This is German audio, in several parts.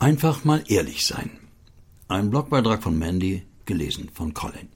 Einfach mal ehrlich sein. Ein Blogbeitrag von Mandy, gelesen von Colin.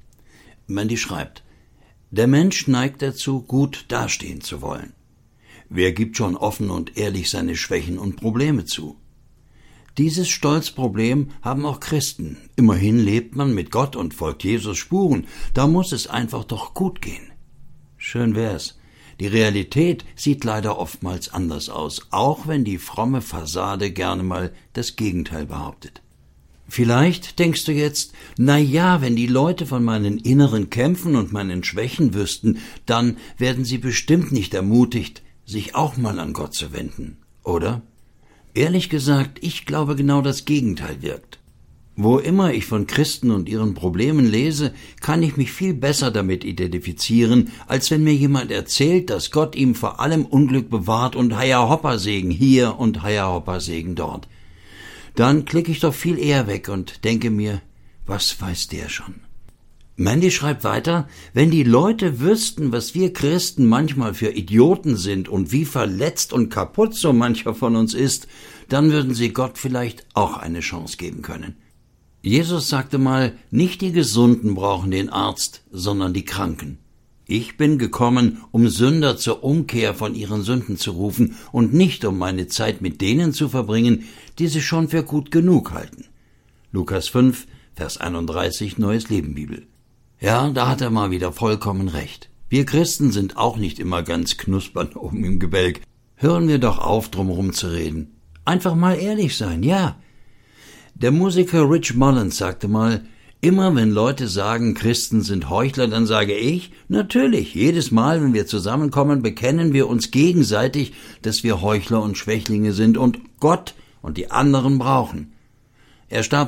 Mandy schreibt: Der Mensch neigt dazu, gut dastehen zu wollen. Wer gibt schon offen und ehrlich seine Schwächen und Probleme zu? Dieses Stolzproblem haben auch Christen. Immerhin lebt man mit Gott und folgt Jesus Spuren. Da muss es einfach doch gut gehen. Schön wär's. Die Realität sieht leider oftmals anders aus, auch wenn die fromme Fassade gerne mal das Gegenteil behauptet. Vielleicht denkst du jetzt, na ja, wenn die Leute von meinen inneren Kämpfen und meinen Schwächen wüssten, dann werden sie bestimmt nicht ermutigt, sich auch mal an Gott zu wenden, oder? Ehrlich gesagt, ich glaube, genau das Gegenteil wirkt. Wo immer ich von Christen und ihren Problemen lese, kann ich mich viel besser damit identifizieren, als wenn mir jemand erzählt, dass Gott ihm vor allem Unglück bewahrt und Heia-Hoppa-Segen hier und Heia-Hoppa-Segen dort. Dann klicke ich doch viel eher weg und denke mir, was weiß der schon? Mandy schreibt weiter, wenn die Leute wüssten, was wir Christen manchmal für Idioten sind und wie verletzt und kaputt so mancher von uns ist, dann würden sie Gott vielleicht auch eine Chance geben können. Jesus sagte mal, nicht die Gesunden brauchen den Arzt, sondern die Kranken. Ich bin gekommen, um Sünder zur Umkehr von ihren Sünden zu rufen und nicht, um meine Zeit mit denen zu verbringen, die sie schon für gut genug halten. Lukas 5, Vers 31, Neues Leben Bibel. Ja, da hat er mal wieder vollkommen recht. Wir Christen sind auch nicht immer ganz knuspern oben im Gebälk. Hören wir doch auf, drumherum zu reden. Einfach mal ehrlich sein, ja. Der Musiker Rich Mullins sagte mal, immer wenn Leute sagen, Christen sind Heuchler, dann sage ich, natürlich, jedes Mal, wenn wir zusammenkommen, bekennen wir uns gegenseitig, dass wir Heuchler und Schwächlinge sind und Gott und die anderen brauchen. Er starb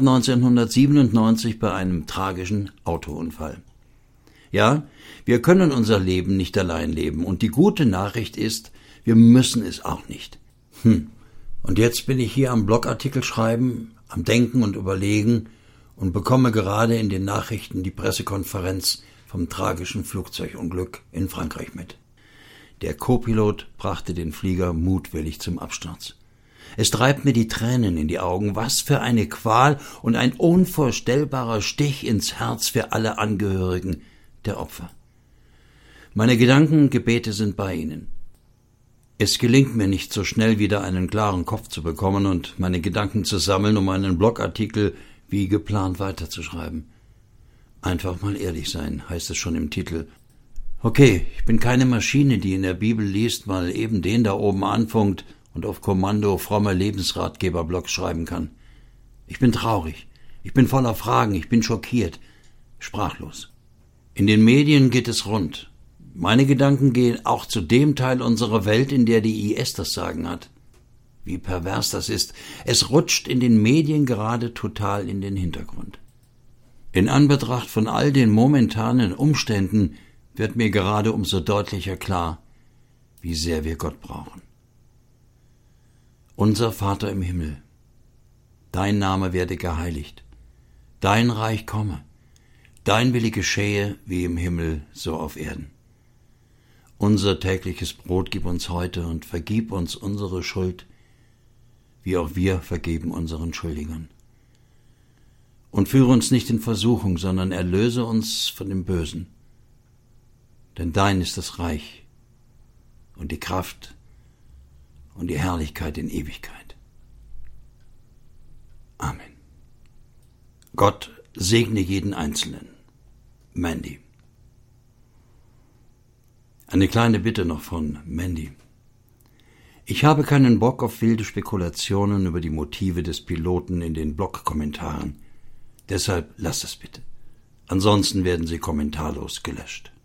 1997 bei einem tragischen Autounfall. Ja, wir können unser Leben nicht allein leben und die gute Nachricht ist, wir müssen es auch nicht. Und jetzt bin ich hier am Blogartikel schreiben, am Denken und Überlegen und bekomme gerade in den Nachrichten die Pressekonferenz vom tragischen Flugzeugunglück in Frankreich mit. Der Co-Pilot brachte den Flieger mutwillig zum Absturz. Es treibt mir die Tränen in die Augen. Was für eine Qual und ein unvorstellbarer Stich ins Herz für alle Angehörigen der Opfer. Meine Gedanken und Gebete sind bei Ihnen. Es gelingt mir nicht so schnell wieder einen klaren Kopf zu bekommen und meine Gedanken zu sammeln, um einen Blogartikel wie geplant weiterzuschreiben. Einfach mal ehrlich sein, heißt es schon im Titel. Okay, ich bin keine Maschine, die in der Bibel liest, mal eben den da oben anfunkt und auf Kommando fromme Lebensratgeber-Blogs schreiben kann. Ich bin traurig, ich bin voller Fragen, ich bin schockiert, sprachlos. In den Medien geht es rund. Meine Gedanken gehen auch zu dem Teil unserer Welt, in der die IS das Sagen hat. Wie pervers das ist. Es rutscht in den Medien gerade total in den Hintergrund. In Anbetracht von all den momentanen Umständen wird mir gerade umso deutlicher klar, wie sehr wir Gott brauchen. Unser Vater im Himmel, dein Name werde geheiligt, dein Reich komme, dein Wille geschehe wie im Himmel, so auf Erden. Unser tägliches Brot gib uns heute und vergib uns unsere Schuld, wie auch wir vergeben unseren Schuldigern. Und führe uns nicht in Versuchung, sondern erlöse uns von dem Bösen. Denn dein ist das Reich und die Kraft und die Herrlichkeit in Ewigkeit. Amen. Gott segne jeden Einzelnen. Mandy. Eine kleine Bitte noch von Mandy. Ich habe keinen Bock auf wilde Spekulationen über die Motive des Piloten in den Blog-Kommentaren. Deshalb lass es bitte. Ansonsten werden sie kommentarlos gelöscht.